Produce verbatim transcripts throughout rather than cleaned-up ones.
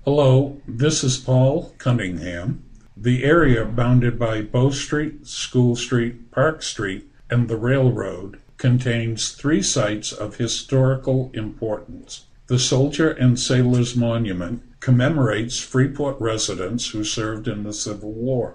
Hello, this is Paul Cunningham. The area bounded by Bow Street, School Street, Park Street, and the railroad contains three sites of historical importance. The Soldier and Sailors Monument commemorates Freeport residents who served in the Civil War.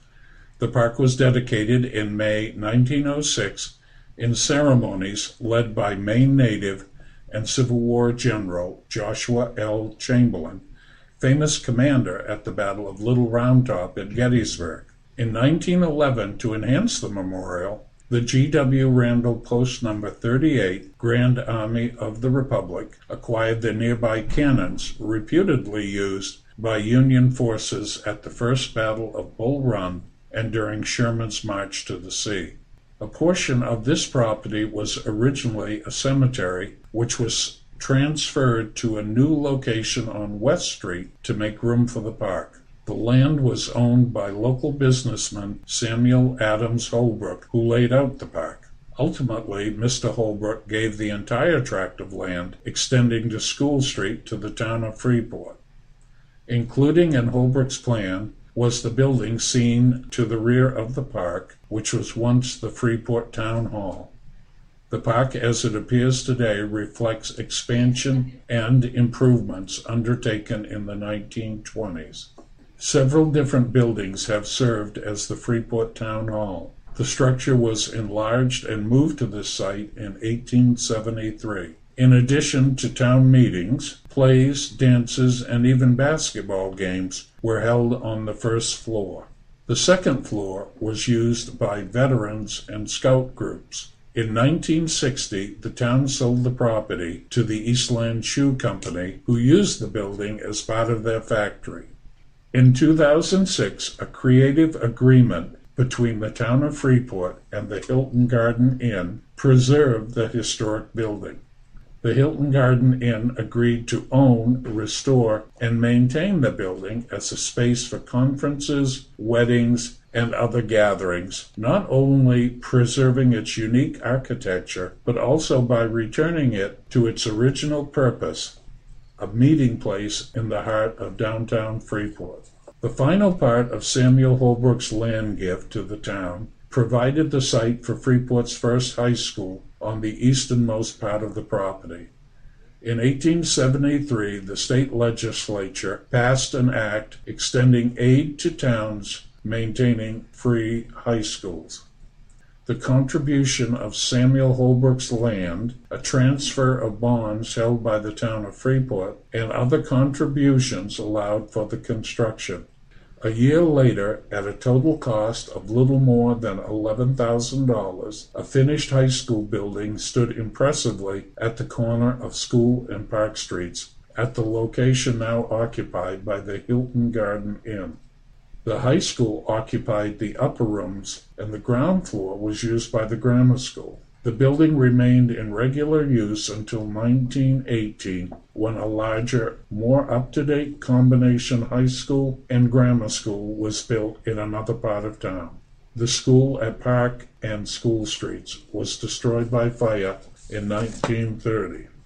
The park was dedicated in May nineteen oh six in ceremonies led by Maine native and Civil War General Joshua L. Chamberlain, famous commander at the Battle of Little Round Top at Gettysburg. In nineteen eleven, to enhance the memorial, the G W Randall Post Number thirty-eight Grand Army of the Republic acquired the nearby cannons reputedly used by Union forces at the First Battle of Bull Run and during Sherman's March to the Sea. A portion of this property was originally a cemetery, which was transferred to a new location on West Street to make room for the park. The land was owned by local businessman Samuel Adams Holbrook, who laid out the park. Ultimately, Mister Holbrook gave the entire tract of land extending to School Street to the town of Freeport. Including in Holbrook's plan was the building seen to the rear of the park, which was once the Freeport Town Hall. The park as it appears today reflects expansion and improvements undertaken in the nineteen twenties. Several different buildings have served as the Freeport Town Hall. The structure was enlarged and moved to this site in eighteen seventy-three. In addition to town meetings, plays, dances, and even basketball games were held on the first floor. The second floor was used by veterans and scout groups. In nineteen sixty, the town sold the property to the Eastland Shoe Company, who used the building as part of their factory. In two thousand six, a creative agreement between the town of Freeport and the Hilton Garden Inn preserved the historic building. The Hilton Garden Inn agreed to own, restore, and maintain the building as a space for conferences, weddings, and other gatherings, not only preserving its unique architecture, but also by returning it to its original purpose, a meeting place in the heart of downtown Freeport. The final part of Samuel Holbrook's land gift to the town provided the site for Freeport's first high school on the easternmost part of the property. In eighteen seventy-three, the state legislature passed an act extending aid to towns maintaining free high schools. The contribution of Samuel Holbrook's land, a transfer of bonds held by the town of Freeport, and other contributions allowed for the construction. A year later, at a total cost of little more than eleven thousand dollars, a finished high school building stood impressively at the corner of School and Park Streets, at the location now occupied by the Hilton Garden Inn. The high school occupied the upper rooms, and the ground floor was used by the grammar school. The building remained in regular use until nineteen eighteen, when a larger, more up-to-date combination high school and grammar school was built in another part of town. The school at Park and School Streets was destroyed by fire in nineteen thirty.